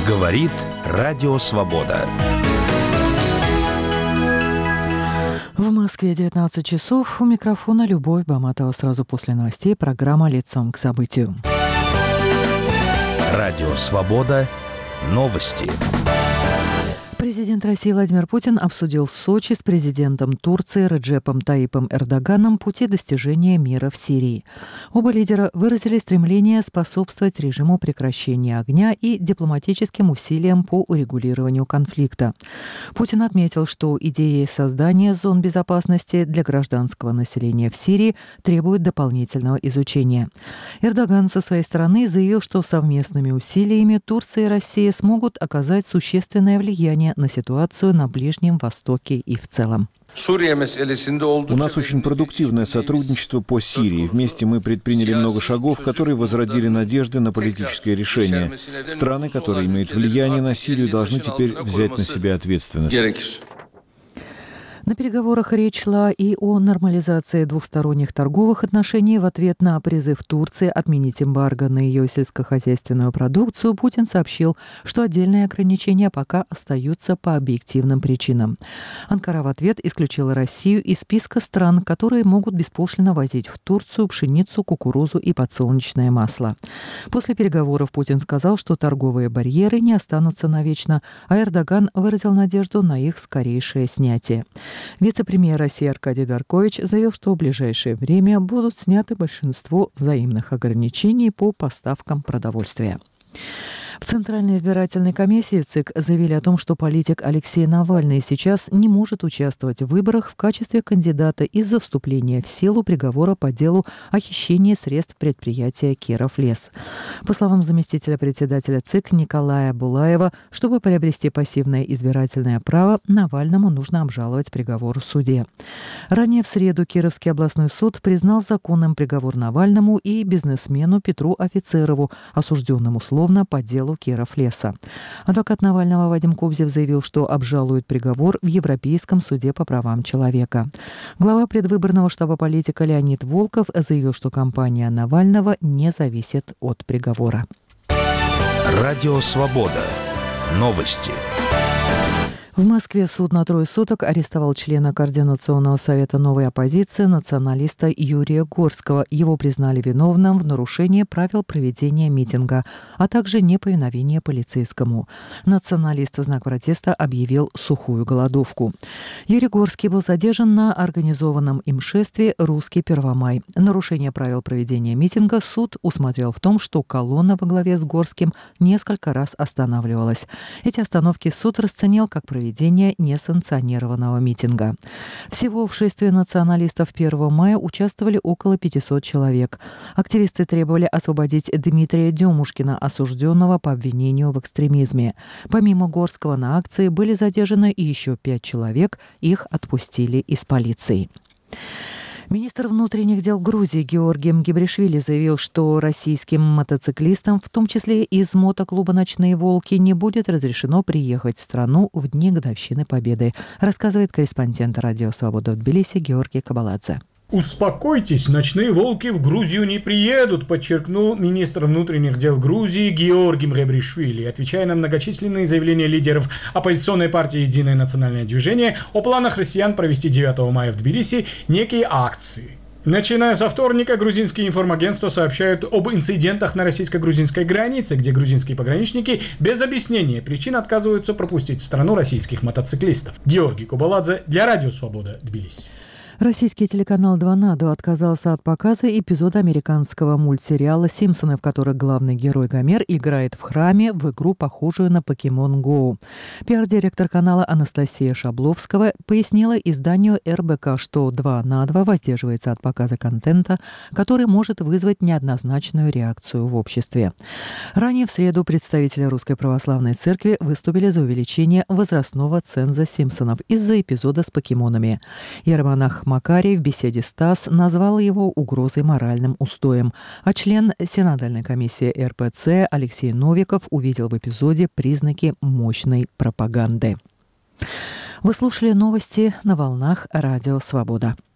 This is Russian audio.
Говорит Радио Свобода. В Москве 19 часов. У микрофона Любовь Баматова. Сразу после новостей программа «Лицом к событию». Радио Свобода. Новости. Президент России Владимир Путин обсудил в Сочи с президентом Турции Реджепом Таипом Эрдоганом пути достижения мира в Сирии. Оба лидера выразили стремление способствовать режиму прекращения огня и дипломатическим усилиям по урегулированию конфликта. Путин отметил, что идеи создания зон безопасности для гражданского населения в Сирии требуют дополнительного изучения. Эрдоган со своей стороны заявил, что совместными усилиями Турция и Россия смогут оказать существенное влияние на ситуацию на Ближнем Востоке и в целом. У нас очень продуктивное сотрудничество по Сирии. Вместе мы предприняли много шагов, которые возродили надежды на политическое решение. Страны, которые имеют влияние на Сирию, должны теперь взять на себя ответственность. На переговорах речь шла и о нормализации двухсторонних торговых отношений. В ответ на призыв Турции отменить эмбарго на ее сельскохозяйственную продукцию Путин сообщил, что отдельные ограничения пока остаются по объективным причинам. Анкара в ответ исключила Россию из списка стран, которые могут беспошлино возить в Турцию пшеницу, кукурузу и подсолнечное масло. После переговоров Путин сказал, что торговые барьеры не останутся навечно, а Эрдоган выразил надежду на их скорейшее снятие. Вице-премьер России Аркадий Дворкович заявил, что в ближайшее время будут сняты большинство взаимных ограничений по поставкам продовольствия. В Центральной избирательной комиссии ЦИК заявили о том, что политик Алексей Навальный сейчас не может участвовать в выборах в качестве кандидата из-за вступления в силу приговора по делу о хищении средств предприятия «Кировлес». По словам заместителя председателя ЦИК Николая Булаева, чтобы приобрести пассивное избирательное право, Навальному нужно обжаловать приговор в суде. Ранее в среду Кировский областной суд признал законным приговор Навальному и бизнесмену Петру Офицерову, осужденным условно по делу Кировлеса. Адвокат Навального Вадим Кобзев заявил, что обжалует приговор в Европейском суде по правам человека. Глава предвыборного штаба политика Леонид Волков заявил, что кампания Навального не зависит от приговора. Радио Свобода. Новости. В Москве суд на 3 суток арестовал члена Координационного совета новой оппозиции националиста Юрия Горского. Его признали виновным в нарушении правил проведения митинга, а также неповиновения полицейскому. Националист в знак протеста объявил сухую голодовку. Юрий Горский был задержан на организованном им шествии «Русский Первомай». Нарушение правил проведения митинга суд усмотрел в том, что колонна во главе с Горским несколько раз останавливалась. Эти остановки суд расценил как проведение несанкционированного митинга. Всего в шествии националистов 1 мая участвовали около 500 человек. Активисты требовали освободить Дмитрия Демушкина, осужденного по обвинению в экстремизме. Помимо Горского на акции были задержаны и еще 5 человек, их отпустили из полиции. Министр внутренних дел Грузии Георгий Мгебришвили заявил, что российским мотоциклистам, в том числе из мотоклуба «Ночные волки», не будет разрешено приехать в страну в дни годовщины Победы, рассказывает корреспондент Радио Свобода в Тбилиси Георгий Кабаладзе. «Успокойтесь, ночные волки в Грузию не приедут», подчеркнул министр внутренних дел Грузии Георгий Мгебришвили, отвечая на многочисленные заявления лидеров оппозиционной партии «Единое национальное движение» о планах россиян провести 9 мая в Тбилиси некие акции. Начиная со вторника, грузинские информагентства сообщают об инцидентах на российско-грузинской границе, где грузинские пограничники без объяснения причин отказываются пропустить в страну российских мотоциклистов. Георгий Кабаладзе для Радио Свобода, Тбилиси. Российский телеканал 2 на 2 отказался от показа эпизода американского мультсериала «Симпсоны», в котором главный герой Гомер играет в храме в игру, похожую на Pokemon Go. Пиар-директор канала Анастасия Шабловского пояснила изданию РБК, что 2 на 2 воздерживается от показа контента, который может вызвать неоднозначную реакцию в обществе. Ранее в среду представители Русской Православной Церкви выступили за увеличение возрастного ценза «Симпсонов» из-за эпизода с покемонами. Иеромонах Макарий в беседе с ТАСС назвал его угрозой моральным устоем, а член Синодальной комиссии РПЦ Алексей Новиков увидел в эпизоде признаки мощной пропаганды. Вы слушали новости на волнах Радио Свобода.